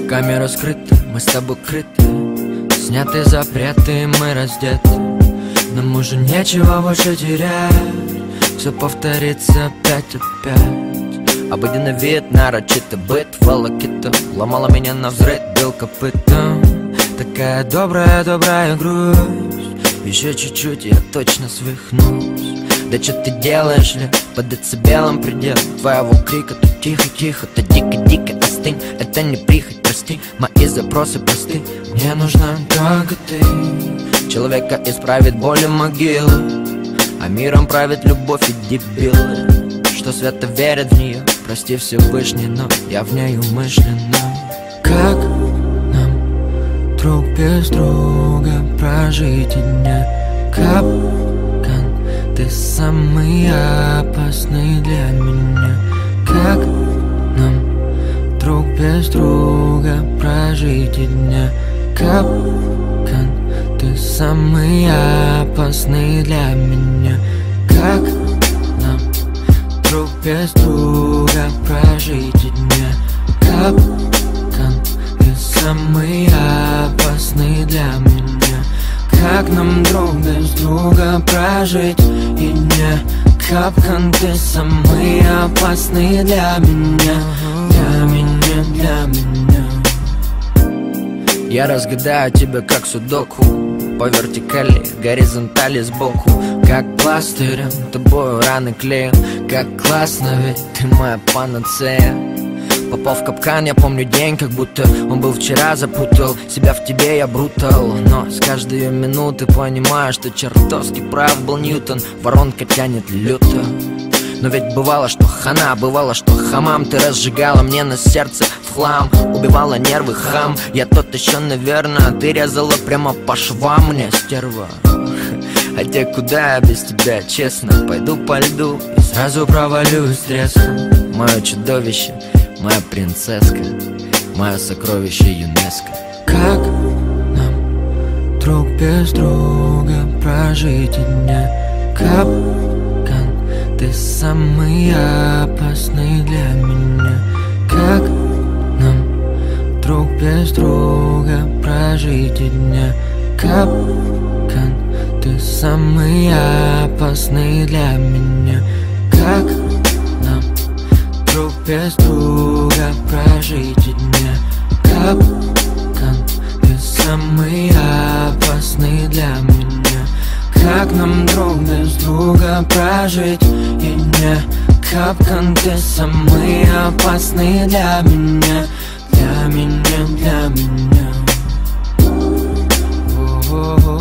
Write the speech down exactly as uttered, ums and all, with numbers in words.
Камера скрыта, мы с тобой крыты, сняты запреты, мы раздеты. Нам уже нечего больше терять, все повторится опять, опять. Обыденный вид, нарочито быт, волокита ломала меня навзрыд, бил копытом. Такая добрая, добрая грусть, еще чуть-чуть, я точно свихнусь. Да что ты делаешь ли, под децибелом предел твоего крика, тут тихо-тихо, ты дико-дико остынь. Это не прихоть, прости, мои запросы просты. Мне нужна только ты. Человека исправит боль и могилы, а миром правит любовь и дебилы, что свято верят в нее. Прости Всевышний, но я в ней умышленно. Как нам друг без друга прожить и дня? Капкан, ты самый опасный для меня. Как нам друг без друга прожить и дня? Капкан, ты самый опасный для меня. Как нам друг без друга прожить и дня? Капкан, ты самый опасный для меня. Как нам друг без друга прожить и дня? Капкан, ты самый опасный для меня. Для меня, для меня. Я разгадаю тебя как судоку, по вертикали, горизонтали сбоку. Как пластырем, тобою раны клею. Как классно, ведь ты моя панацея. Попал в капкан, я помню день, как будто он был вчера. Запутал себя в тебе, я брутал, но с каждой минуты понимаю, что чертовски прав был Ньютон. Воронка тянет люто. Но ведь бывало, что хана, бывало, что хамам. Ты разжигала мне на сердце в хлам, убивала нервы, хам. Я тот еще, наверное, ты резала прямо по швам мне, стерва. Хотя куда я без тебя, честно? Пойду по льду и сразу провалюсь с треском. Мое чудовище, моя принцесска, мое сокровище ЮНЕСКО. Как нам друг без друга прожить и дня? Капкан, ты самый опасный для меня. Как нам друг без друга прожить и дня? Капкан, ты самый опасный для меня. Как нам друг без друга прожить и дня? Капкан, ты самый опасный для меня. Как нам друг без друга прожить и дня? Капкан, ты самый опасный для меня. Для меня, для меня. О-о-о.